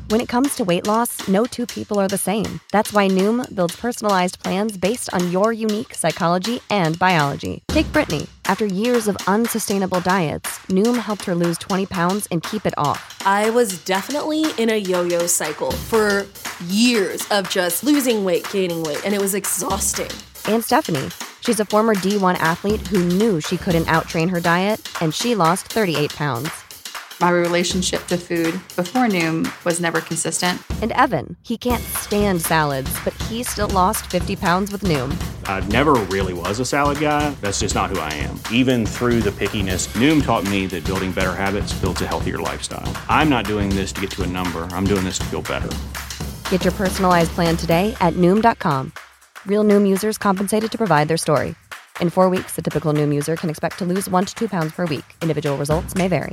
When it comes to weight loss, no two people are the same. That's why Noom builds personalized plans based on your unique psychology and biology. Take Brittany. After years of unsustainable diets, Noom helped her lose 20 pounds and keep it off. I was definitely in a yo-yo cycle for years of just losing weight, gaining weight, and it was exhausting. And Stephanie. She's a former D1 athlete who knew she couldn't out-train her diet, and she lost 38 pounds. My relationship to food before Noom was never consistent. And Evan, he can't stand salads, but he still lost 50 pounds with Noom. I never really was a salad guy. That's just not who I am. Even through the pickiness, Noom taught me that building better habits builds a healthier lifestyle. I'm not doing this to get to a number. I'm doing this to feel better. Get your personalized plan today at Noom.com. Real Noom users compensated to provide their story. In 4 weeks, the typical Noom user can expect to lose 1 to 2 pounds per week. Individual results may vary.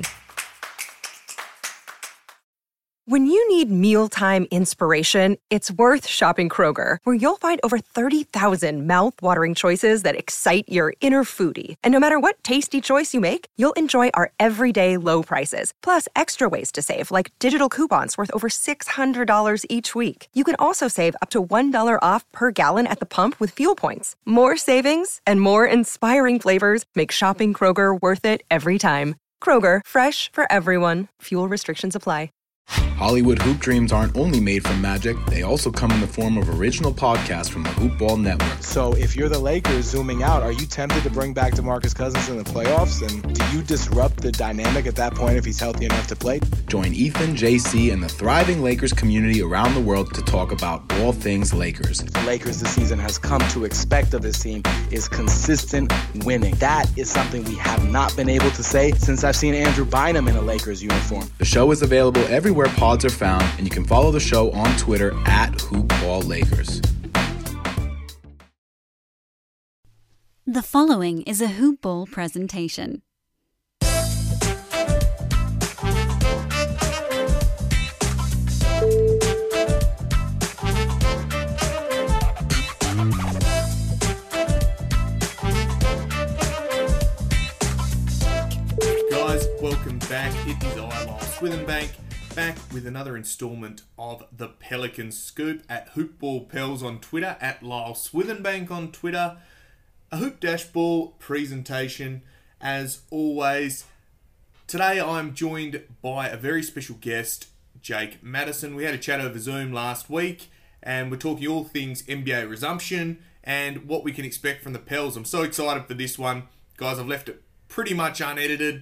When you need mealtime inspiration, it's worth shopping Kroger, where you'll find over 30,000 mouth-watering choices that excite your inner foodie. And no matter what tasty choice you make, you'll enjoy our everyday low prices, plus extra ways to save, like digital coupons worth over $600 each week. You can also save up to $1 off per gallon at the pump with fuel points. More savings and more inspiring flavors make shopping Kroger worth it every time. Kroger, fresh for everyone. Fuel restrictions apply. Hollywood Hoop Dreams aren't only made from magic, they also come in the form of original podcasts from the Hoop Ball Network. So if you're the Lakers zooming out, are you tempted to bring back DeMarcus Cousins in the playoffs? And do you disrupt the dynamic at that point if he's healthy enough to play? Join Ethan, JC, and the thriving Lakers community around the world to talk about all things Lakers. The Lakers this season has come to expect of this team is consistent winning. That is something we have not been able to say since I've seen Andrew Bynum in a Lakers uniform. The show is available everywhere pods are found, and you can follow the show on Twitter at HoopBallLakers. The following is a Hoop Ball presentation. Guys, welcome back. It is I, Lyle Swithenbank, back with another installment of the Pelican Scoop at Hoopball Pels on Twitter, at Lyle Swithenbank on Twitter. A Hoop Dashball presentation, as always. Today I'm joined by a very special guest, Jake Madison. We had a chat over Zoom last week, and we're talking all things NBA resumption and what we can expect from the Pels. I'm so excited for this one. Guys, I've left it pretty much unedited.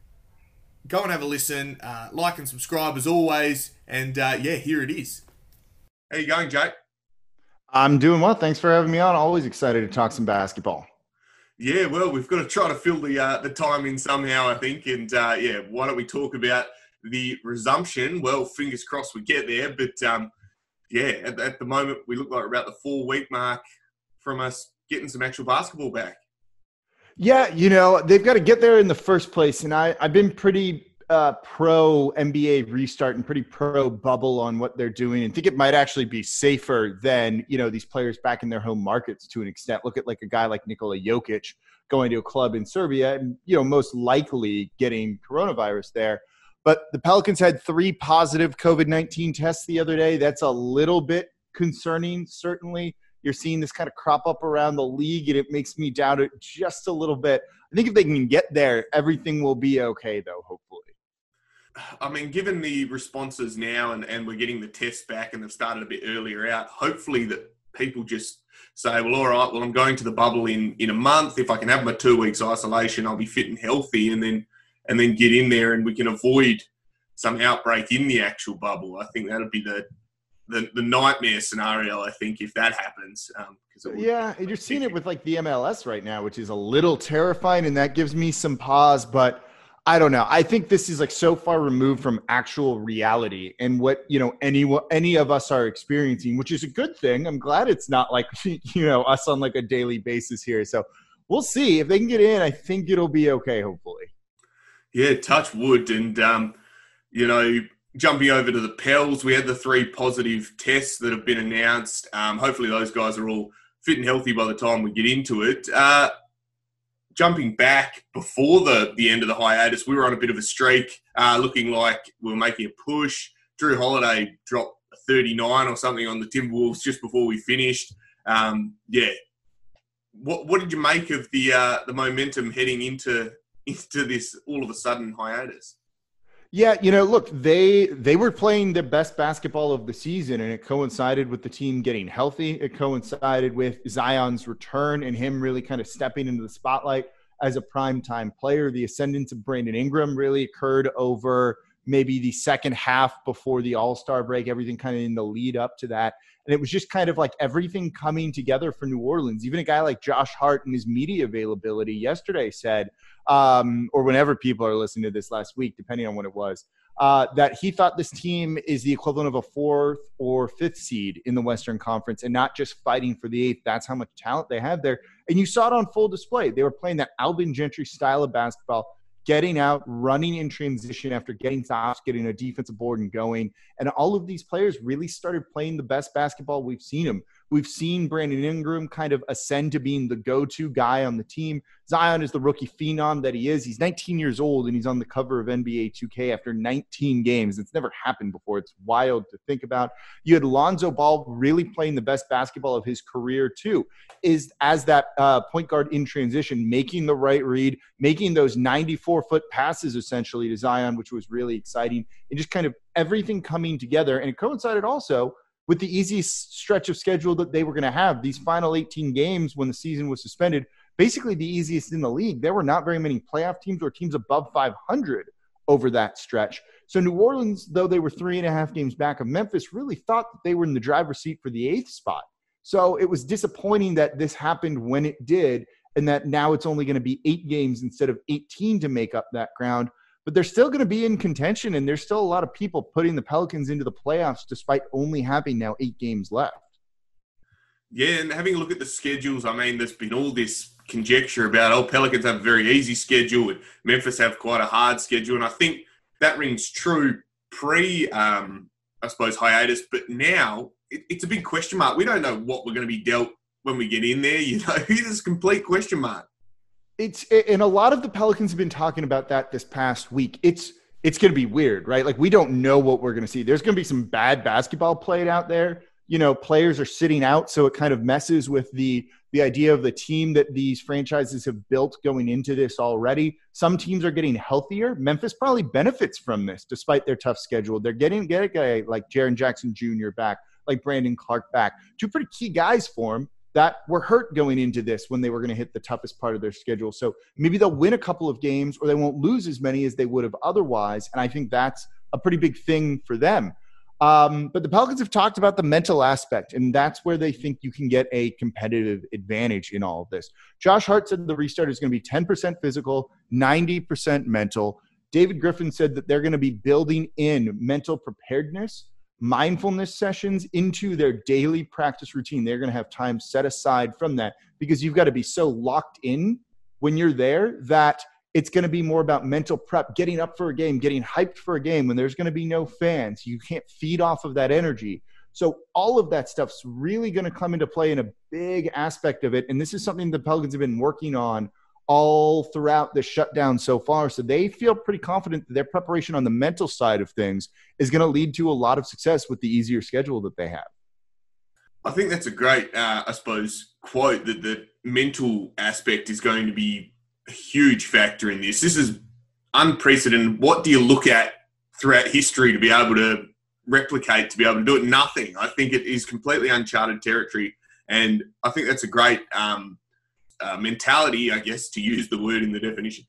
Go and have a listen, like and subscribe as always, and here it is. How you going, Jake? I'm doing well. Thanks for having me on. Always excited to talk some basketball. Yeah, well, we've got to try to fill the time in somehow, I think, and why don't we talk about the resumption? Well, fingers crossed we get there, but at the moment we look like we're about the 4-week mark from us getting some actual basketball back. Yeah, they've got to get there in the first place. And I've been pretty pro NBA restart and pretty pro bubble on what they're doing, and think it might actually be safer than, these players back in their home markets to an extent. Look at like a guy like Nikola Jokic going to a club in Serbia and, most likely getting coronavirus there. But the Pelicans had 3 positive COVID-19 tests the other day. That's a little bit concerning, certainly. You're seeing this kind of crop up around the league, and it makes me doubt it just a little bit. I think if they can get there, everything will be okay, though, hopefully. I mean, given the responses now and we're getting the tests back and they've started a bit earlier out, hopefully that people just say, well, all right, well, I'm going to the bubble in a month. If I can have my 2 weeks isolation, I'll be fit and healthy, and then get in there and we can avoid some outbreak in the actual bubble. I think that would be the nightmare scenario, I think, if that happens. Yeah, you're seeing it with like the MLS right now, which is a little terrifying, and that gives me some pause, but I don't know. I think this is like so far removed from actual reality and what, any of us are experiencing, which is a good thing. I'm glad it's not like, us on like a daily basis here. So we'll see if they can get in. I think it'll be okay, hopefully. Yeah, touch wood. And, jumping over to the Pels, we had the 3 positive tests that have been announced. Hopefully those guys are all fit and healthy by the time we get into it. Jumping back before the end of the hiatus, we were on a bit of a streak, looking like we were making a push. Drew Holiday dropped 39 or something on the Timberwolves just before we finished. What did you make of the momentum heading into this all of a sudden hiatus? Yeah, look, they were playing their best basketball of the season, and it coincided with the team getting healthy. It coincided with Zion's return and him really kind of stepping into the spotlight as a primetime player. The ascendance of Brandon Ingram really occurred over maybe the second half before the All-Star break, everything kind of in the lead up to that. And it was just kind of like everything coming together for New Orleans. Even a guy like Josh Hart in his media availability yesterday said, or whenever people are listening to this last week, depending on when it was, that he thought this team is the equivalent of a 4th or 5th seed in the Western Conference and not just fighting for the 8th. That's how much talent they have there. And you saw it on full display. They were playing that Alvin Gentry style of basketball, getting out, running in transition after getting stops, getting a defensive board and going. And all of these players really started playing the best basketball we've seen them. We've seen Brandon Ingram kind of ascend to being the go-to guy on the team. Zion is the rookie phenom that he is. He's 19 years old, and he's on the cover of NBA 2K after 19 games. It's never happened before. It's wild to think about. You had Lonzo Ball really playing the best basketball of his career, too, is as that point guard in transition, making the right read, making those 94-foot passes, essentially, to Zion, which was really exciting, and just kind of everything coming together. And it coincided also with the easiest stretch of schedule that they were going to have. These final 18 games when the season was suspended, basically the easiest in the league. There were not very many playoff teams or teams above 500 over that stretch. So New Orleans, though they were 3.5 games back of Memphis, really thought that they were in the driver's seat for the 8th spot. So it was disappointing that this happened when it did, and that now it's only going to be 8 games instead of 18 to make up that ground. But they're still going to be in contention, and there's still a lot of people putting the Pelicans into the playoffs despite only having now 8 games left. Yeah, and having a look at the schedules, I mean, there's been all this conjecture about, Pelicans have a very easy schedule and Memphis have quite a hard schedule. And I think that rings true hiatus. But now it's a big question mark. We don't know what we're going to be dealt when we get in there. It's a complete question mark. And a lot of the Pelicans have been talking about that this past week. It's going to be weird, right? Like, we don't know what we're going to see. There's going to be some bad basketball played out there. Players are sitting out, so it kind of messes with the idea of the team that these franchises have built going into this already. Some teams are getting healthier. Memphis probably benefits from this, despite their tough schedule. They're getting a guy like Jaren Jackson Jr. back, like Brandon Clark back. 2 pretty key guys for them that were hurt going into this when they were going to hit the toughest part of their schedule. So maybe they'll win a couple of games, or they won't lose as many as they would have otherwise. And I think that's a pretty big thing for them. But the Pelicans have talked about the mental aspect, and that's where they think you can get a competitive advantage in all of this. Josh Hart said the restart is going to be 10% physical, 90% mental. David Griffin said that they're going to be building in mental preparedness, mindfulness sessions into their daily practice routine. They're going to have time set aside from that, because you've got to be so locked in when you're there that it's going to be more about mental prep, getting up for a game, getting hyped for a game when there's going to be no fans. You can't feed off of that energy. So all of that stuff's really going to come into play in a big aspect of it. And this is something the Pelicans have been working on all throughout the shutdown so far. So they feel pretty confident that their preparation on the mental side of things is going to lead to a lot of success with the easier schedule that they have. I think that's a great, quote, that the mental aspect is going to be a huge factor in this. This is unprecedented. What do you look at throughout history to be able to replicate, to be able to do it? Nothing. I think it is completely uncharted territory. And I think that's a great mentality, I guess, to use the word in the definition,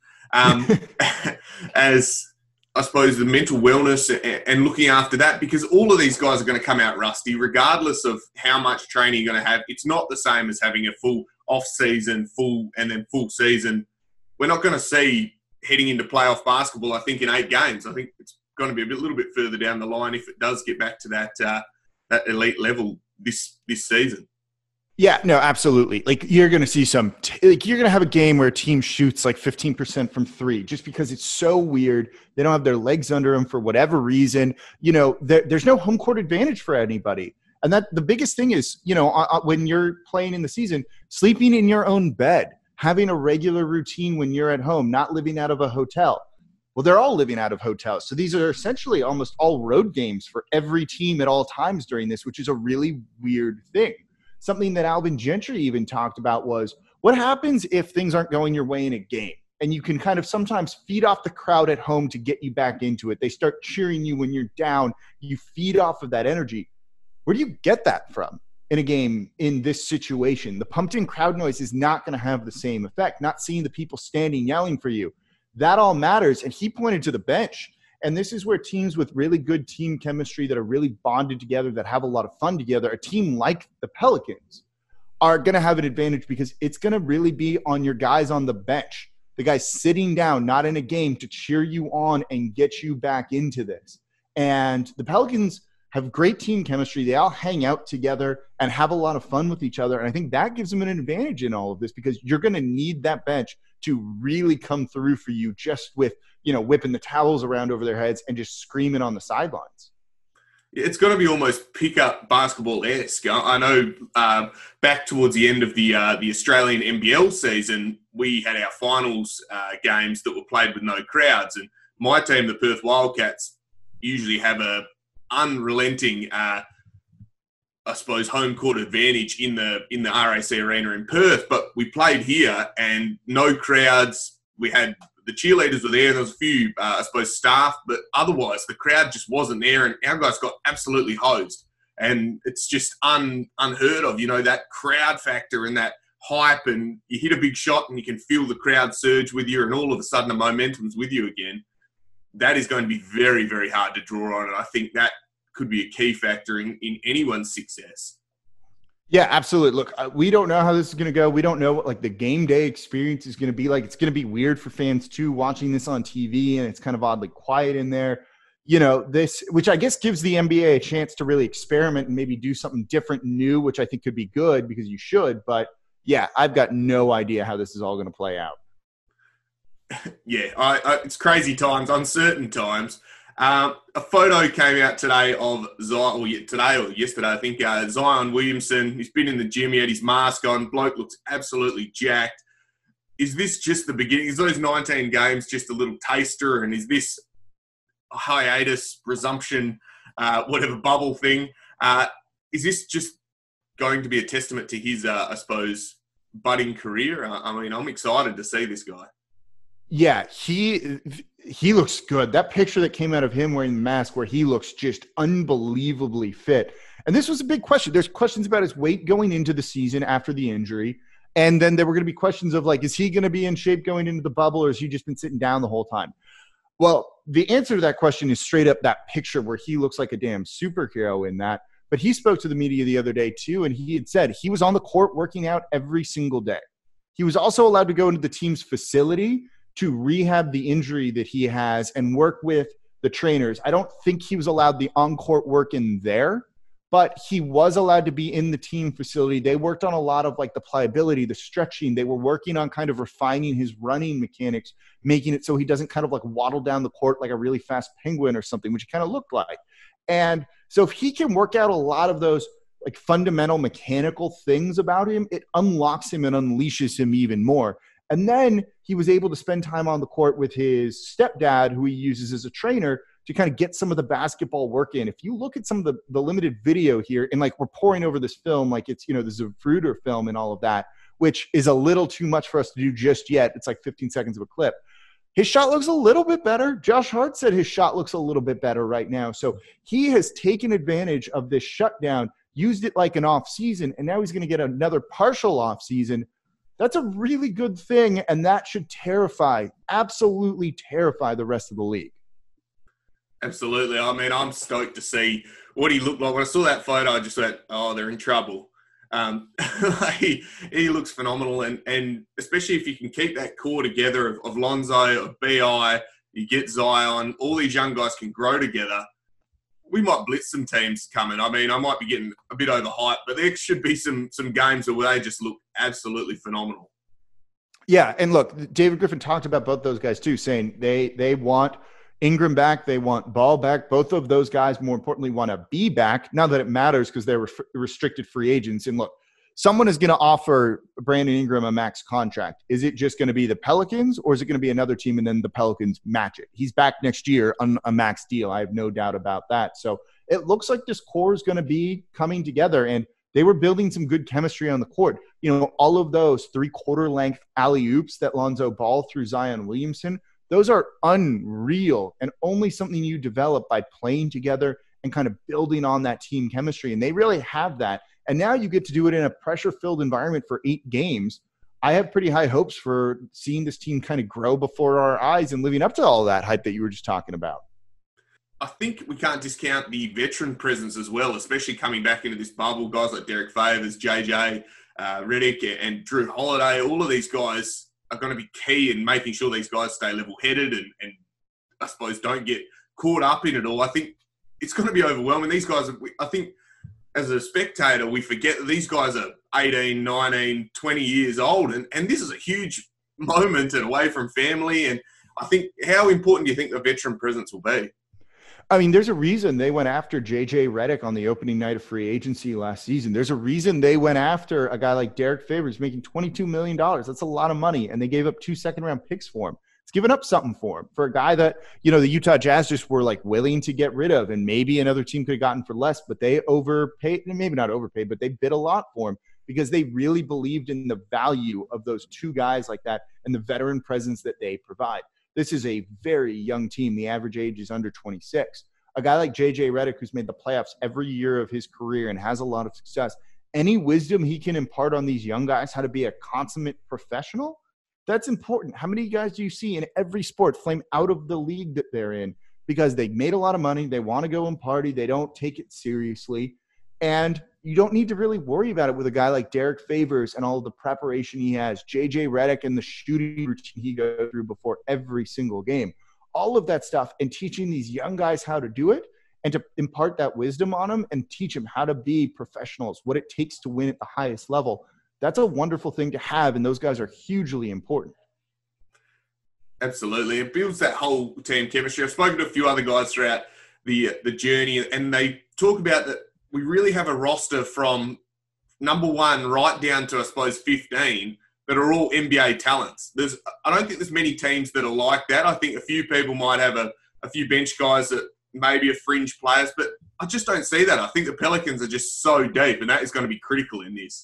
as I suppose the mental wellness and looking after that, because all of these guys are going to come out rusty, regardless of how much training you're going to have. It's not the same as having a full off season, full season. We're not going to see heading into playoff basketball, I think, in 8 games. I think it's going to be a little bit further down the line if it does get back to that elite level this season. Yeah, no, absolutely. Like, you're going to see you're going to have a game where a team shoots like 15% from 3 just because it's so weird. They don't have their legs under them for whatever reason. There's no home court advantage for anybody. And that the biggest thing is, when you're playing in the season, sleeping in your own bed, having a regular routine when you're at home, not living out of a hotel. Well, they're all living out of hotels. So these are essentially almost all road games for every team at all times during this, which is a really weird thing. Something that Alvin Gentry even talked about was, what happens if things aren't going your way in a game? And you can kind of sometimes feed off the crowd at home to get you back into it. They start cheering you when you're down. You feed off of that energy. Where do you get that from in a game in this situation? The pumped-in crowd noise is not going to have the same effect. Not seeing the people standing yelling for you. That all matters. And he pointed to the bench. And this is where teams with really good team chemistry that are really bonded together, that have a lot of fun together, a team like the Pelicans, are going to have an advantage because it's going to really be on your guys on the bench, the guys sitting down, not in a game, to cheer you on and get you back into this. And the Pelicans have great team chemistry. They all hang out together and have a lot of fun with each other. And I think that gives them an advantage in all of this because you're going to need that bench to really come through for you just with, whipping the towels around over their heads and just screaming on the sidelines. It's going to be almost pick-up basketball-esque. I know back towards the end of the Australian NBL season, we had our finals games that were played with no crowds. And my team, the Perth Wildcats, usually have a unrelenting, home court advantage in the RAC Arena in Perth. But we played here and no crowds. We had the cheerleaders were there and there was a few, staff, but otherwise the crowd just wasn't there and our guys got absolutely hosed. And it's just unheard of, that crowd factor and that hype, and you hit a big shot and you can feel the crowd surge with you and all of a sudden the momentum's with you again. That is going to be very, very hard to draw on, and I think that could be a key factor in anyone's success. Yeah, absolutely. Look, we don't know how this is going to go. We don't know what the game day experience is going to be like. It's going to be weird for fans too, watching this on TV, and it's kind of oddly quiet in there. This, which I guess gives the NBA a chance to really experiment and maybe do something different, new, which I think could be good because you should. But yeah, I've got no idea how this is all going to play out. Yeah, it's crazy times, uncertain times. A photo came out today of Zion, or yesterday, I think, Zion Williamson. He's been in the gym. He had his mask on. Bloke looks absolutely jacked. Is this just the beginning? Is those 19 games just a little taster? And is this a hiatus, resumption, whatever bubble thing? Is this just going to be a testament to his, budding career? I'm excited to see this guy. Yeah, he looks good. That picture that came out of him wearing the mask where he looks just unbelievably fit. And this was a big question. There's questions about his weight going into the season after the injury. And then there were going to be questions of is he going to be in shape going into the bubble, or has he just been sitting down the whole time? Well, the answer to that question is straight up that picture where he looks like a damn superhero in that. But he spoke to the media the other day too, and he had said he was on the court working out every single day. He was also allowed to go into the team's facility to rehab the injury that he has and work with the trainers. I don't think he was allowed the on-court work in there, but he was allowed to be in the team facility. They worked on a lot of the pliability, the stretching. They were working on kind of refining his running mechanics, making it so he doesn't kind of waddle down the court like a really fast penguin or something, which he kind of looked like. And so if he can work out a lot of those fundamental mechanical things about him, it unlocks him and unleashes him even more. And then he was able to spend time on the court with his stepdad, who he uses as a trainer, to kind of get some of the basketball work in. If you look at some of the limited video here, and we're pouring over this film like it's, the Zapruder film and all of that, which is a little too much for us to do just yet. It's 15 seconds of a clip. His shot looks a little bit better. Josh Hart said his shot looks a little bit better right now. So he has taken advantage of this shutdown, used it like an off season, and now he's going to get another partial off season. That's a really good thing, and that should absolutely terrify the rest of the league. Absolutely. I'm stoked to see what he looked like. When I saw that photo, I just went, oh, they're in trouble. He looks phenomenal, and especially if you can keep that core together of Lonzo, of BI, you get Zion, all these young guys can grow together. We might blitz some teams coming. I might be getting a bit overhyped, but there should be some games where they just look absolutely phenomenal. Yeah, and look, David Griffin talked about both those guys too, saying they want Ingram back, they want Ball back. Both of those guys, more importantly, want to be back. Not that it matters because they're restricted free agents. And look, someone is going to offer Brandon Ingram a max contract. Is it just going to be the Pelicans, or is it going to be another team and then the Pelicans match it? He's back next year on a max deal. I have no doubt about that. So it looks like this core is going to be coming together, and they were building some good chemistry on the court. You know, all of those 3/4 length alley-oops that Lonzo Ball threw Zion Williamson, those are unreal and only something you develop by playing together and kind of building on that team chemistry. And they really have that. And now you get to do it in a pressure-filled environment for 8 games. I have pretty high hopes for seeing this team kind of grow before our eyes and living up to all that hype that you were just talking about. I think we can't discount the veteran presence as well, especially coming back into this bubble. Guys like Derek Favors, JJ Redick, and Drew Holiday, all of these guys are going to be key in making sure these guys stay level-headed and I suppose don't get caught up in it all. I think it's going to be overwhelming. These guys, I think, as a spectator, we forget that these guys are 18, 19, 20 years old, and this is a huge moment and away from family. And I think, how important do you think the veteran presence will be? I mean, there's a reason they went after J.J. Redick on the opening night of free agency last season. There's a reason they went after a guy like Derek Favors making $22 million. That's a lot of money, and they gave up 2 second-round picks for him. It's given up something for him, for a guy that, you know, the Utah Jazz just were like willing to get rid of, and maybe another team could have gotten for less, but they overpaid, maybe not overpaid, but they bid a lot for him because they really believed in the value of those 2 guys like that and the veteran presence that they provide. This is a very young team. The average age is under 26. A guy like J.J. Redick, who's made the playoffs every year of his career and has a lot of success, any wisdom he can impart on these young guys how to be a consummate professional, that's important. How many guys do you see in every sport flame out of the league that they're in because they made a lot of money, they want to go and party, they don't take it seriously, and you don't need to really worry about it with a guy like Derek Favors and all of the preparation he has, J.J. Redick and the shooting routine he goes through before every single game. All of that stuff, and teaching these young guys how to do it and to impart that wisdom on them and teach them how to be professionals, what it takes to win at the highest level. That's a wonderful thing to have, and those guys are hugely important. Absolutely. It builds that whole team chemistry. I've spoken to a few other guys throughout the journey, and they talk about that we really have a roster from number 1 right down to, I suppose, 15 that are all NBA talents. I don't think there's many teams that are like that. I think a few people might have a few bench guys that maybe are fringe players, but I just don't see that. I think the Pelicans are just so deep, and that is going to be critical in this.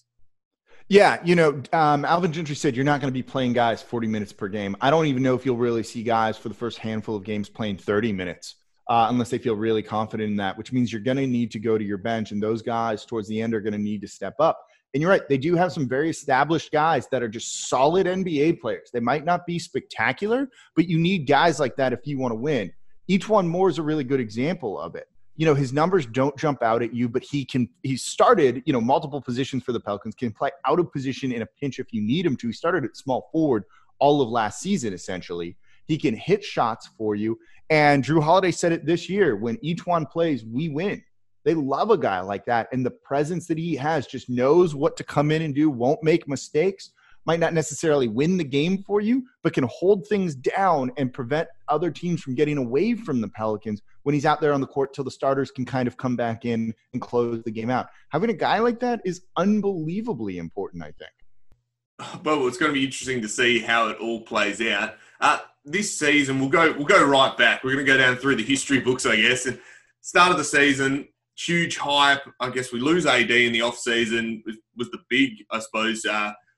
Yeah, you know, Alvin Gentry said you're not going to be playing guys 40 minutes per game. I don't even know if you'll really see guys for the first handful of games playing 30 minutes unless they feel really confident in that, which means you're going to need to go to your bench, and those guys towards the end are going to need to step up. And you're right, they do have some very established guys that are just solid NBA players. They might not be spectacular, but you need guys like that if you want to win. E'Twaun Moore is a really good example of it. You know, his numbers don't jump out at you, but he started, you know, multiple positions for the Pelicans, can play out of position in a pinch if you need him to. He started at small forward all of last season, essentially. He can hit shots for you. And Drew Holiday said it this year, when E'Twaun plays, we win. They love a guy like that. And the presence that he has, just knows what to come in and do, won't make mistakes, might not necessarily win the game for you, but can hold things down and prevent other teams from getting away from the Pelicans when he's out there on the court till the starters can kind of come back in and close the game out. Having a guy like that is unbelievably important, I think. Well, it's going to be interesting to see how it all plays out. This season, we'll go right back. We're going to go down through the history books, I guess. And start of the season, huge hype. I guess we lose AD in the off-season was the big, I suppose,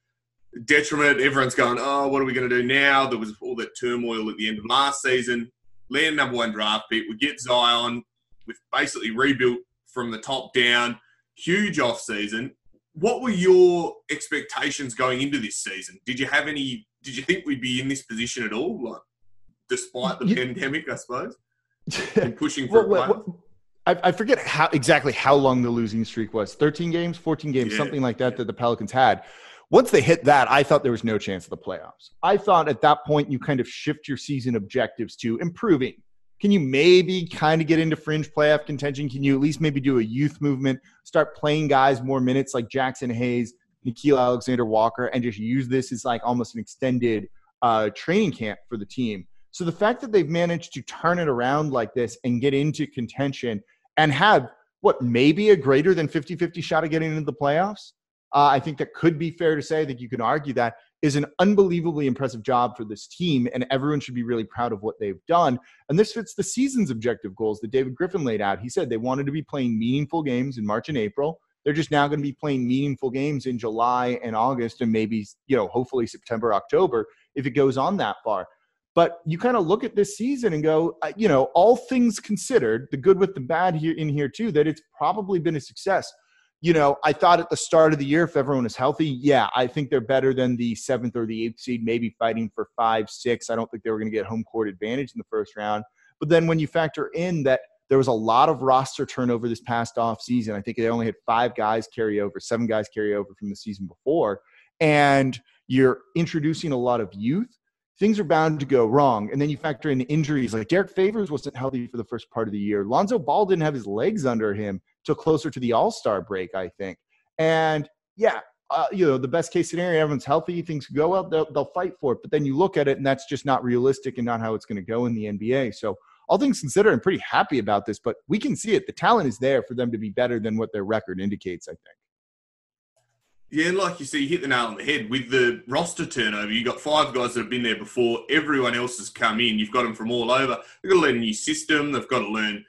detriment. Everyone's going, oh, what are we going to do now? There was all that turmoil at the end of last season. Land number 1 draft pick. We get Zion. We've basically rebuilt from the top down. Huge off-season. What were your expectations going into this season? Did you think we'd be in this position at all, like, despite the pandemic, I suppose? And pushing for I forget exactly how long the losing streak was. 13 games, 14 games, something like that the Pelicans had. Once they hit that, I thought there was no chance of the playoffs. I thought at that point you kind of shift your season objectives to improving. Can you maybe kind of get into fringe playoff contention? Can you at least maybe do a youth movement, start playing guys more minutes like Jackson Hayes, Nickeil Alexander-Walker, and just use this as like almost an extended training camp for the team? So the fact that they've managed to turn it around like this and get into contention and have, maybe a greater than 50-50 shot of getting into the playoffs? I think that could be fair to say. I think you can argue that is an unbelievably impressive job for this team, and everyone should be really proud of what they've done. And this fits the season's objective goals that David Griffin laid out. He said they wanted to be playing meaningful games in March and April. They're just now going to be playing meaningful games in July and August and maybe, hopefully September, October, if it goes on that far. But you kind of look at this season and go, all things considered, the good with the bad here too, that it's probably been a success. I thought at the start of the year, if everyone is healthy, I think they're better than the 7th or the 8th seed, maybe fighting for 5, 6. I don't think they were going to get home court advantage in the first round. But then when you factor in that there was a lot of roster turnover this past off season, I think they only had 5 guys carry over, 7 guys carry over from the season before, and you're introducing a lot of youth, things are bound to go wrong. And then you factor in injuries. Like Derek Favors wasn't healthy for the first part of the year. Lonzo Ball didn't have his legs under him till closer to the All-Star break, I think. And the best case scenario, everyone's healthy, things go well, they'll fight for it. But then you look at it, and that's just not realistic and not how it's going to go in the NBA. So all things considered, I'm pretty happy about this, but we can see it. The talent is there for them to be better than what their record indicates, I think. Yeah, and like you see, you hit the nail on the head. With the roster turnover, you've got 5 guys that have been there before. Everyone else has come in. You've got them from all over. They've got to learn a new system. They've got to learn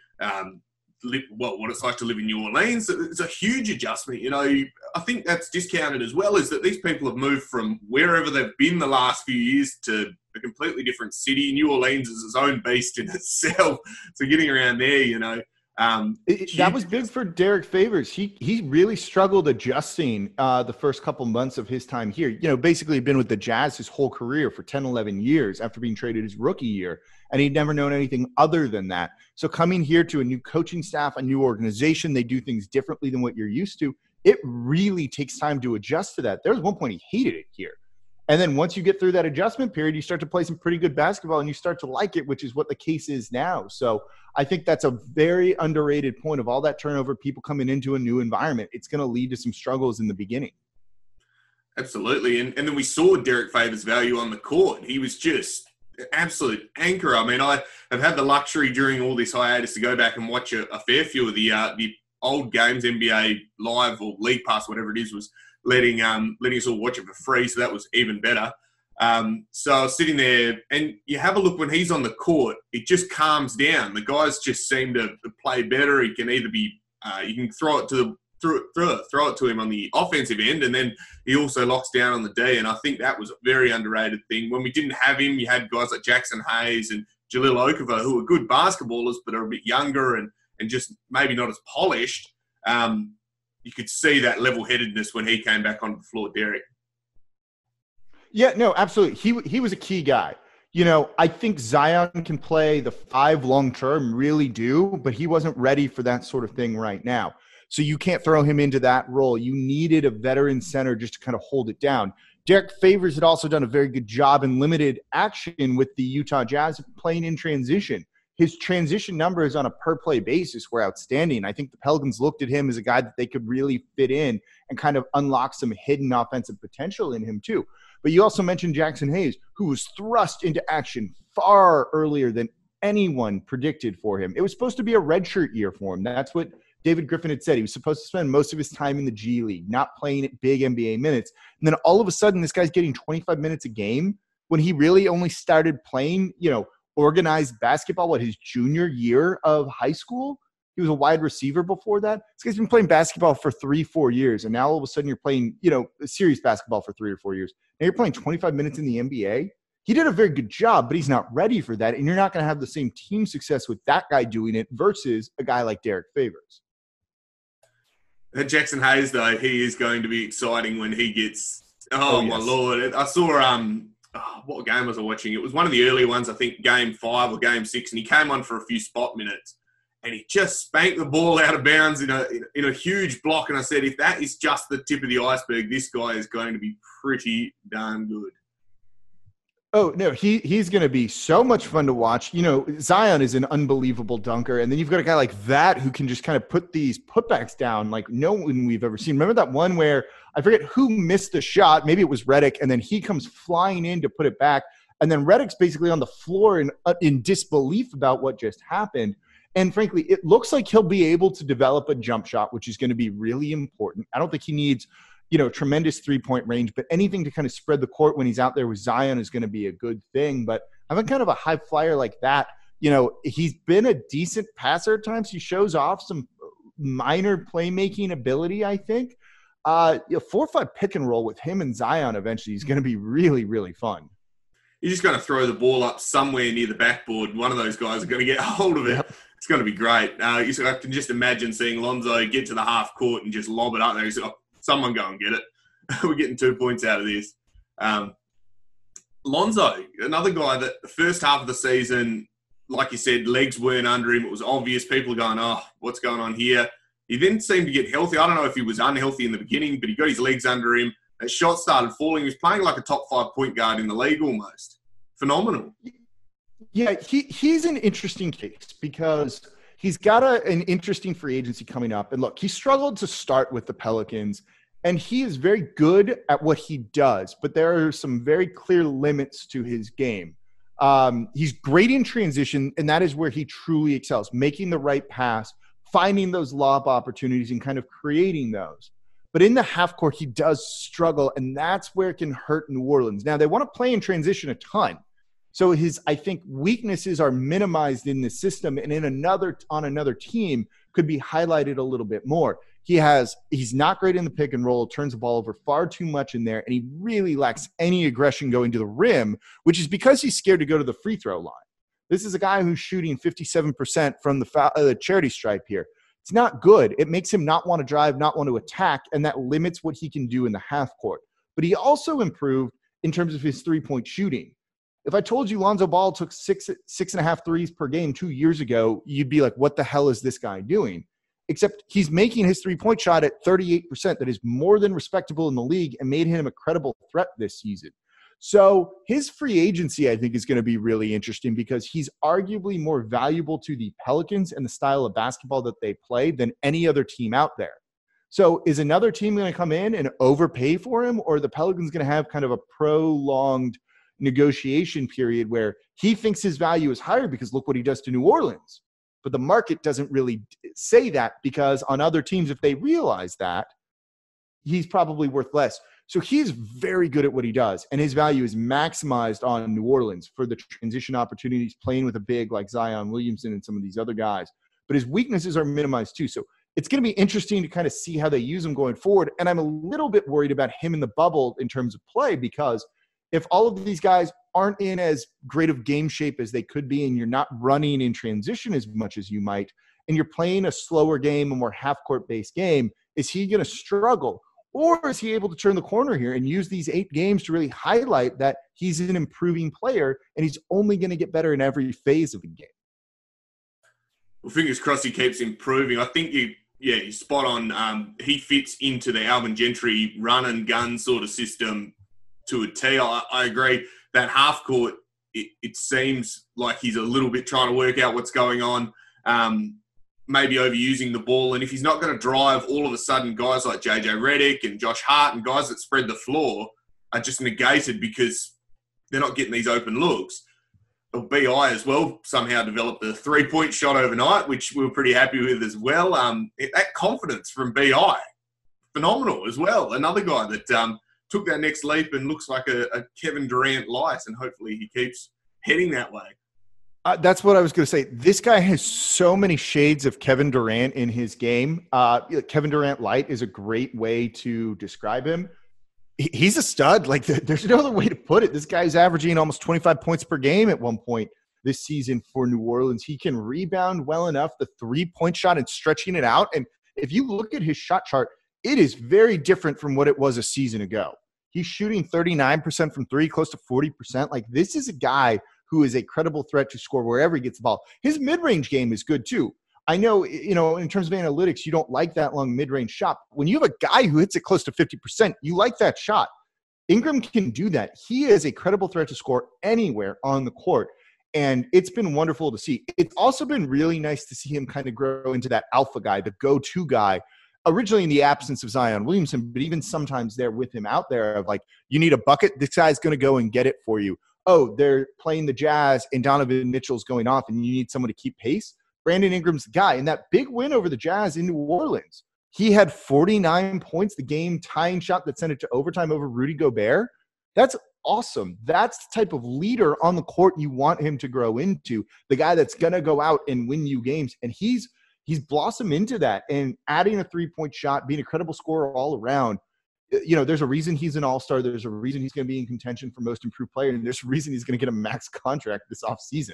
what it's like to live in New Orleans. It's a huge adjustment. I think that's discounted as well, is that these people have moved from wherever they've been the last few years to a completely different city. New Orleans is its own beast in itself. So getting around there, that was big for Derek Favors. He really struggled adjusting the first couple months of his time here. Basically been with the Jazz his whole career for 10, 11 years after being traded his rookie year. And he'd never known anything other than that. So coming here to a new coaching staff, a new organization, they do things differently than what you're used to. It really takes time to adjust to that. There was one point he hated it here. And then once you get through that adjustment period, you start to play some pretty good basketball and you start to like it, which is what the case is now. So I think that's a very underrated point of all that turnover, people coming into a new environment. It's going to lead to some struggles in the beginning. Absolutely. And then we saw Derek Favors' value on the court. He was just an absolute anchor. I mean, I have had the luxury during all this hiatus to go back and watch a fair few of the old games, NBA Live or League Pass, whatever it is, was letting us all watch it for free. So that was even better. So I was sitting there, and you have a look when he's on the court, it just calms down. The guys just seem to play better. He can either be, you can throw it to him on the offensive end, and then he also locks down on the D. And I think that was a very underrated thing. When we didn't have him, you had guys like Jackson Hayes and Jahlil Okafor, who are good basketballers, but are a bit younger and just maybe not as polished. You could see that level-headedness when he came back onto the floor, Derek. Yeah, no, absolutely. He was a key guy. I think Zion can play the 5 long-term, really do, but he wasn't ready for that sort of thing right now. So you can't throw him into that role. You needed a veteran center just to kind of hold it down. Derek Favors had also done a very good job in limited action with the Utah Jazz playing in transition. His transition numbers on a per-play basis were outstanding. I think the Pelicans looked at him as a guy that they could really fit in and kind of unlock some hidden offensive potential in him too. But you also mentioned Jackson Hayes, who was thrust into action far earlier than anyone predicted for him. It was supposed to be a redshirt year for him. That's what David Griffin had said. He was supposed to spend most of his time in the G League, not playing at big NBA minutes. And then all of a sudden, this guy's getting 25 minutes a game when he really only started playing, organized basketball, his junior year of high school. He was a wide receiver before that. This guy's been playing basketball for 3-4 years, and now all of a sudden you're playing, serious basketball for 3 or 4 years. Now you're playing 25 minutes in the NBA. He did a very good job, but he's not ready for that, and you're not going to have the same team success with that guy doing it versus a guy like Derek Favors. Jackson Hayes, though, he is going to be exciting when he gets – my Lord. I saw what game was I watching? It was one of the earlier ones, I think Game 5 or Game 6, and he came on for a few spot minutes, and he just spanked the ball out of bounds in a huge block. And I said, if that is just the tip of the iceberg, this guy is going to be pretty darn good. Oh, no, he's going to be so much fun to watch. Zion is an unbelievable dunker, and then you've got a guy like that who can just kind of put these putbacks down like no one we've ever seen. Remember that one where I forget who missed the shot? Maybe it was Redick, and then he comes flying in to put it back, and then Redick's basically on the floor in disbelief about what just happened. And frankly, it looks like he'll be able to develop a jump shot, which is going to be really important. I don't think he needs tremendous 3-point range, but anything to kind of spread the court when he's out there with Zion is going to be a good thing. But having kind of a high flyer like that, he's been a decent passer at times. He shows off some minor playmaking ability, I think. 4-5 pick and roll with him and Zion eventually is going to be really, really fun. You're just going to throw the ball up somewhere near the backboard. One of those guys are going to get a hold of it. Yep. It's going to be great. I can just imagine seeing Lonzo get to the half court and just lob it up there. He's like, someone go and get it. We're getting 2 points out of this. Lonzo, another guy that the first half of the season, like you said, legs weren't under him. It was obvious. People are going, oh, what's going on here? He then seemed to get healthy. I don't know if he was unhealthy in the beginning, but he got his legs under him. His shot started falling. He was playing like a top 5 point guard in the league almost. Phenomenal. Yeah, he's an interesting case because he's got an interesting free agency coming up. And look, he struggled to start with the Pelicans, and he is very good at what he does, but there are some very clear limits to his game. He's great in transition, and that is where he truly excels, making the right pass, finding those lob opportunities, and kind of creating those. But in the half court, he does struggle, and that's where it can hurt New Orleans. Now, they want to play in transition a ton. So I think weaknesses are minimized in the system, and on another team could be highlighted a little bit more. He's not great in the pick and roll, turns the ball over far too much in there, and he really lacks any aggression going to the rim, which is because he's scared to go to the free throw line. This is a guy who's shooting 57% from the charity stripe here. It's not good. It makes him not want to drive, not want to attack, and that limits what he can do in the half court. But he also improved in terms of his three-point shooting. If I told you Lonzo Ball took 6.5 threes per game 2 years ago, you'd be like, what the hell is this guy doing? Except he's making his three-point shot at 38%. That is more than respectable in the league and made him a credible threat this season. So his free agency, I think, is going to be really interesting because he's arguably more valuable to the Pelicans and the style of basketball that they play than any other team out there. So is another team going to come in and overpay for him, or are the Pelicans going to have kind of a prolonged negotiation period where he thinks his value is higher because look what he does to New Orleans? But the market doesn't really say that because on other teams, if they realize that, he's probably worth less. So he's very good at what he does, and his value is maximized on New Orleans for the transition opportunities, playing with a big like Zion Williamson and some of these other guys. But his weaknesses are minimized too. So it's going to be interesting to kind of see how they use him going forward. And I'm a little bit worried about him in the bubble in terms of play because if all of these guys aren't in as great of game shape as they could be, and you're not running in transition as much as you might, and you're playing a slower game, a more half-court based game, is he going to struggle? Or is he able to turn the corner here and use these 8 games to really highlight that he's an improving player and he's only going to get better in every phase of the game? Well, fingers crossed he keeps improving. I think you're spot on. He fits into the Alvin Gentry run and gun sort of system to a T. I agree. That half court, it seems like he's a little bit trying to work out what's going on, maybe overusing the ball. And if he's not going to drive, all of a sudden guys like JJ Redick and Josh Hart and guys that spread the floor are just negated because they're not getting these open looks. BI as well somehow developed a 3-point shot overnight, which we were pretty happy with as well. That confidence from BI, phenomenal as well. Another guy that took that next leap and looks like a Kevin Durant light, and hopefully he keeps heading that way. That's what I was going to say. This guy has so many shades of Kevin Durant in his game. Kevin Durant light is a great way to describe him. He's a stud. Like, there's no other way to put it. This guy's averaging almost 25 points per game at one point this season for New Orleans. He can rebound well enough, the 3-point shot and stretching it out. And if you look at his shot chart, it is very different from what it was a season ago. He's shooting 39% from 3, close to 40%. Like, this is a guy who is a credible threat to score wherever he gets the ball. His mid-range game is good too. I know, in terms of analytics, you don't like that long mid-range shot. When you have a guy who hits it close to 50%, you like that shot. Ingram can do that. He is a credible threat to score anywhere on the court, and it's been wonderful to see. It's also been really nice to see him kind of grow into that alpha guy, the go-to guy, originally in the absence of Zion Williamson, but even sometimes there with him out there of like, you need a bucket, this guy's going to go and get it for you. Oh, they're playing the Jazz and Donovan Mitchell's going off and you need someone to keep pace. Brandon Ingram's the guy. And that big win over the Jazz in New Orleans, He had 49 points, the game tying shot that sent it to overtime over Rudy Gobert. That's awesome. That's the type of leader on the court you want him to grow into, the guy that's going to go out and win you games. And he's blossomed into that, and adding a three-point shot, being a credible scorer all around. You know, there's a reason he's an all-star. There's a reason he's going to be in contention for most improved player, and there's a reason he's going to get a max contract this offseason.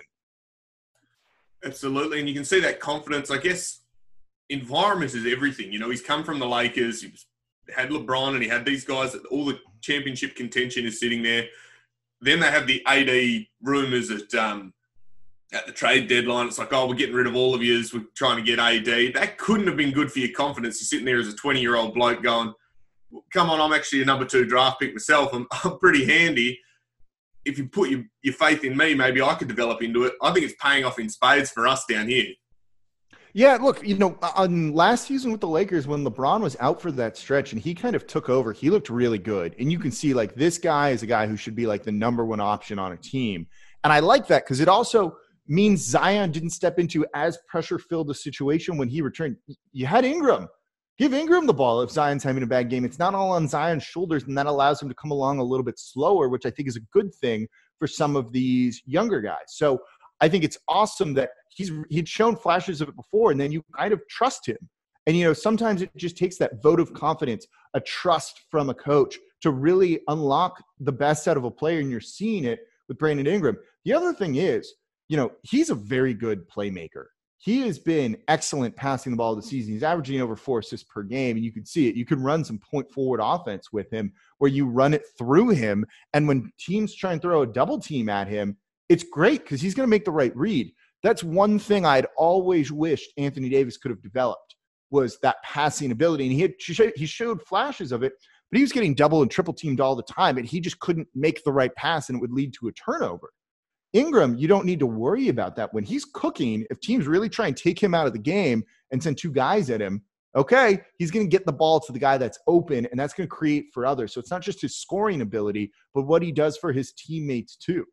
Absolutely. And you can see that confidence. I guess environment is everything. You know, he's come from the Lakers. He had LeBron and he had these guys. All the championship contention is sitting there. Then they have the AD rumors at the trade deadline. It's like, oh, we're getting rid of all of you. We're trying to get AD. That couldn't have been good for your confidence. You're sitting there as a 20-year-old bloke going, come on, I'm actually a number 2 draft pick myself. I'm pretty handy. If you put your faith in me, maybe I could develop into it. I think it's paying off in spades for us down here. Yeah, look, you know, on last season with the Lakers, when LeBron was out for that stretch and he kind of took over, he looked really good. And you can see, like, this guy is a guy who should be, like, the number 1 option on a team. And I like that because it also means Zion didn't step into as pressure-filled a situation when he returned. You had Ingram. Give Ingram the ball if Zion's having a bad game. It's not all on Zion's shoulders, and that allows him to come along a little bit slower, which I think is a good thing for some of these younger guys. So I think it's awesome that he'd shown flashes of it before, and then you kind of trust him. And, you know, sometimes it just takes that vote of confidence, a trust from a coach to really unlock the best out of a player, and you're seeing it with Brandon Ingram. The other thing is, you know, he's a very good playmaker. He has been excellent passing the ball this season. He's averaging over 4 assists per game, and you can see it. You can run some point forward offense with him where you run it through him, and when teams try and throw a double team at him, it's great because he's going to make the right read. That's one thing I'd always wished Anthony Davis could have developed, was that passing ability. And he showed flashes of it, but he was getting double and triple teamed all the time, and he just couldn't make the right pass, and it would lead to a turnover. Ingram, you don't need to worry about that. When he's cooking, if teams really try and take him out of the game and send 2 guys at him, okay, he's going to get the ball to the guy that's open, and that's going to create for others. So it's not just his scoring ability, but what he does for his teammates too.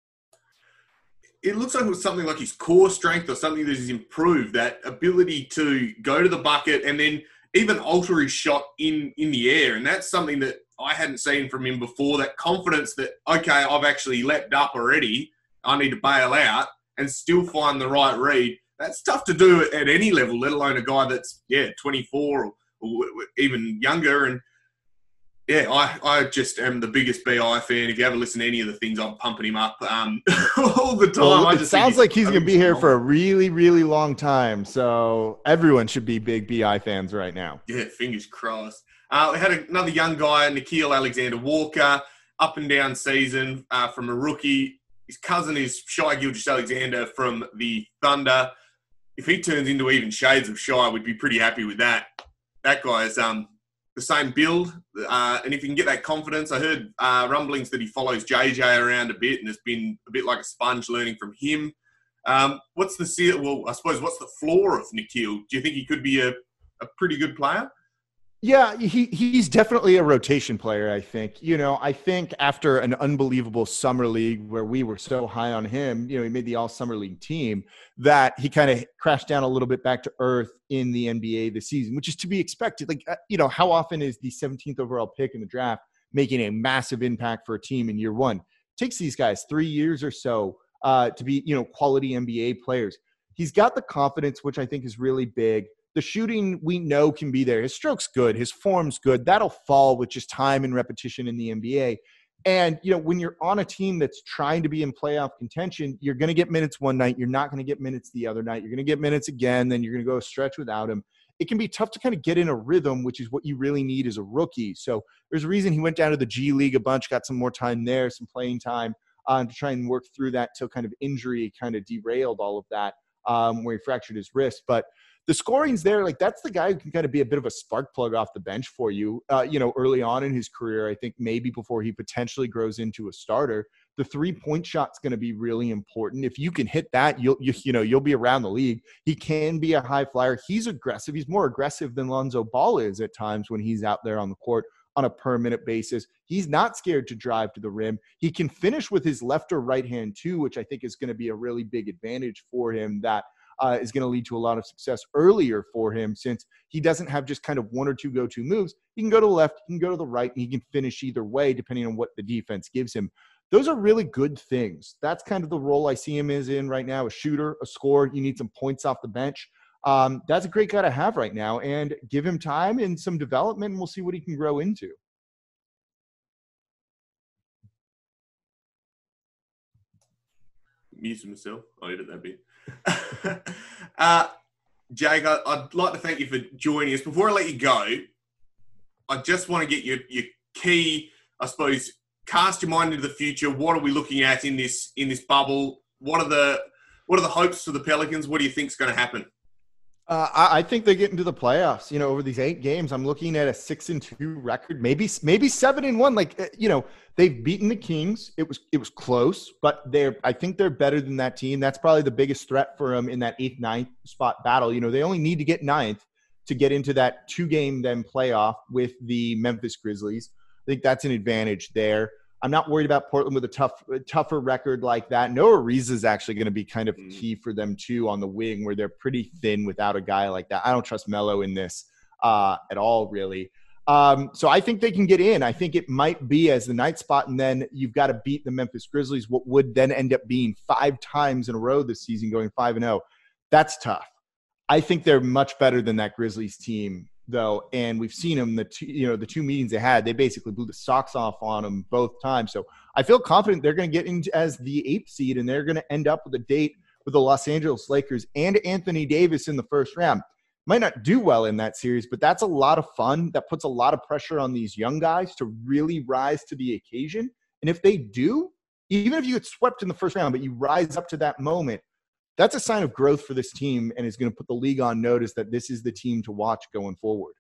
It looks like it was something like his core strength or something that he's improved, that ability to go to the bucket and then even alter his shot in the air. And that's something that I hadn't seen from him before, that confidence that, okay, I've actually leapt up already. I need to bail out and still find the right read. That's tough to do at any level, let alone a guy that's, 24 or even younger. And, I just am the biggest BI fan. If you ever listen to any of the things, I'm pumping him up all the time. Well, it sounds like he's going to be here for a really, really long time. So everyone should be big BI fans right now. Yeah, fingers crossed. We had another young guy, Nickeil Alexander-Walker, up and down season from a rookie. His cousin is Shai Gilgeous-Alexander from the Thunder. If he turns into even shades of Shai, we'd be pretty happy with that. That guy is the same build, and if you can get that confidence, I heard rumblings that he follows JJ around a bit and has been a bit like a sponge learning from him. What's the floor of Nickeil? Do you think he could be a pretty good player? Yeah, he's definitely a rotation player, I think. You know, I think after an unbelievable summer league where we were so high on him, you know, he made the all-summer league team, that he kind of crashed down a little bit back to earth in the NBA this season, which is to be expected. Like, you know, how often is the 17th overall pick in the draft making a massive impact for a team in year one? It takes these guys 3 years or so to be, you know, quality NBA players. He's got the confidence, which I think is really big. The shooting we know can be there. His stroke's good. His form's good. That'll fall with just time and repetition in the NBA. And, you know, when you're on a team that's trying to be in playoff contention, you're going to get minutes one night. You're not going to get minutes the other night. You're going to get minutes again. Then you're going to go a stretch without him. It can be tough to kind of get in a rhythm, which is what you really need as a rookie. So there's a reason he went down to the G League a bunch, got some more time there, some playing time to try and work through that till kind of injury kind of derailed all of that where he fractured his wrist. But the scoring's there. Like, that's the guy who can kind of be a bit of a spark plug off the bench for you, you know, early on in his career. I think maybe before he potentially grows into a starter, the 3-point shot's going to be really important. If you can hit that, you'll be around the league. He can be a high flyer. He's aggressive. He's more aggressive than Lonzo Ball is at times when he's out there on the court on a per minute basis. He's not scared to drive to the rim. He can finish with his left or right hand too, which I think is going to be a really big advantage for him, that is going to lead to a lot of success earlier for him, since he doesn't have just kind of one or two go-to moves. He can go to the left, he can go to the right, and he can finish either way depending on what the defense gives him. Those are really good things. That's kind of the role I see him in right now, a shooter, a scorer. You need some points off the bench. That's a great guy to have right now, and give him time and some development, and we'll see what he can grow into. Muted myself. I edit that bit. Jake, I'd like to thank you for joining us. Before I let you go, I just want to get your key, I suppose, cast your mind into the future. What are we looking at in this bubble? What are the hopes for the Pelicans? What do you think is going to happen? I think they get into the playoffs. Over these 8 games, I'm looking at a 6-2 record, maybe 7-1. Like, they've beaten the Kings. It was close, but I think they're better than that team. That's probably the biggest threat for them in that 8th, 9th spot battle. They only need to get 9th to get into that 2-game then playoff with the Memphis Grizzlies. I think that's an advantage there. I'm not worried about Portland with a tougher record like that. Noah Ariza is actually going to be kind of key for them too on the wing, where they're pretty thin without a guy like that. I don't trust Melo in this at all, really. So I think they can get in. I think it might be as the 9th spot, and then you've got to beat the Memphis Grizzlies, what would then end up being 5 times in a row this season, going 5-0. That's tough. I think they're much better than that Grizzlies team, though, and we've seen them, the 2 meetings they had, they basically blew the socks off on them both times. So I feel confident they're going to get into as the 8th seed, and they're going to end up with a date with the Los Angeles Lakers and Anthony Davis in the first round. Might not do well in that series, but that's a lot of fun. That puts a lot of pressure on these young guys to really rise to the occasion. And if they do, even if you get swept in the first round, but you rise up to that moment, that's a sign of growth for this team, and is going to put the league on notice that this is the team to watch going forward.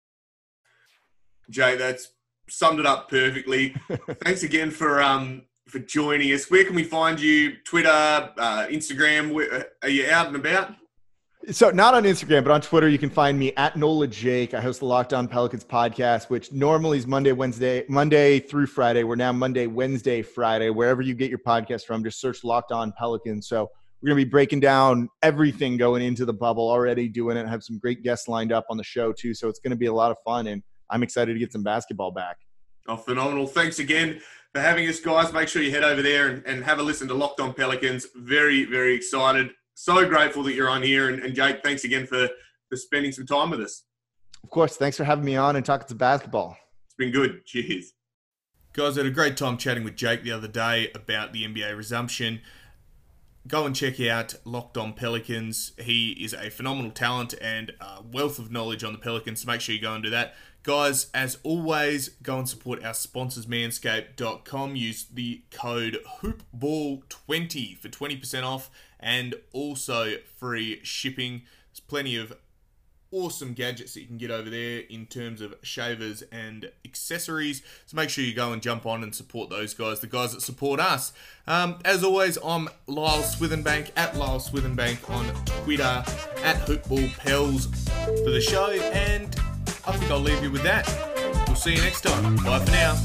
Jay, that's summed it up perfectly. Thanks again for joining us. Where can we find you? Twitter, Instagram? Are you out and about? So not on Instagram, but on Twitter, you can find me at Nola Jake. I host the Locked On Pelicans podcast, which normally is Monday through Friday. We're now Monday, Wednesday, Friday. Wherever you get your podcast from, just search Locked On Pelicans. So we're going to be breaking down everything going into the bubble, already doing it. I have some great guests lined up on the show too. So it's going to be a lot of fun, and I'm excited to get some basketball back. Oh, phenomenal. Thanks again for having us, guys. Make sure you head over there and have a listen to Locked On Pelicans. Very, very excited. So grateful that you're on here. And Jake, thanks again for spending some time with us. Of course. Thanks for having me on and talking some basketball. It's been good. Cheers. Guys, I had a great time chatting with Jake the other day about the NBA resumption. Go and check out Locked On Pelicans. He is a phenomenal talent and a wealth of knowledge on the Pelicans, so make sure you go and do that. Guys, as always, go and support our sponsors, Manscaped.com. Use the code HoopBall20 for 20% off and also free shipping. There's plenty of awesome gadgets that you can get over there in terms of shavers and accessories. So make sure you go and jump on and support those guys, the guys that support us. As always, I'm Lyle Swithenbank, at Lyle Swithenbank on Twitter, at HoopBallPels for the show, and I think I'll leave you with that. We'll see you next time. Bye for now.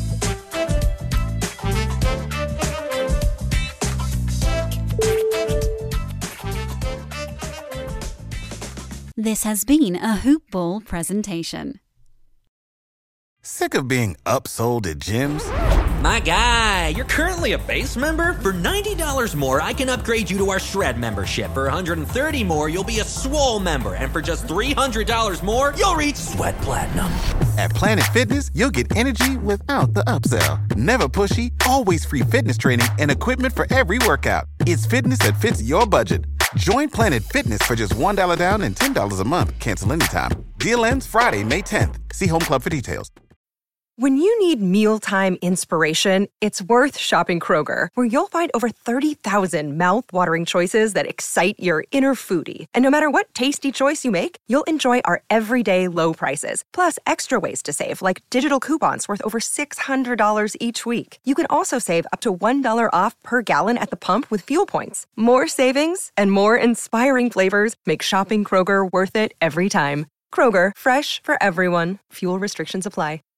This has been a Hoop Ball presentation. Sick of being upsold at gyms? My guy, you're currently a base member? For $90 more, I can upgrade you to our Shred membership. For $130 more, you'll be a Swole member. And for just $300 more, you'll reach Sweat Platinum. At Planet Fitness, you'll get energy without the upsell. Never pushy, always free fitness training and equipment for every workout. It's fitness that fits your budget. Join Planet Fitness for just $1 down and $10 a month. Cancel anytime. Deal ends Friday, May 10th. See Home Club for details. When you need mealtime inspiration, it's worth shopping Kroger, where you'll find over 30,000 mouth-watering choices that excite your inner foodie. And no matter what tasty choice you make, you'll enjoy our everyday low prices, plus extra ways to save, like digital coupons worth over $600 each week. You can also save up to $1 off per gallon at the pump with fuel points. More savings and more inspiring flavors make shopping Kroger worth it every time. Kroger, fresh for everyone. Fuel restrictions apply.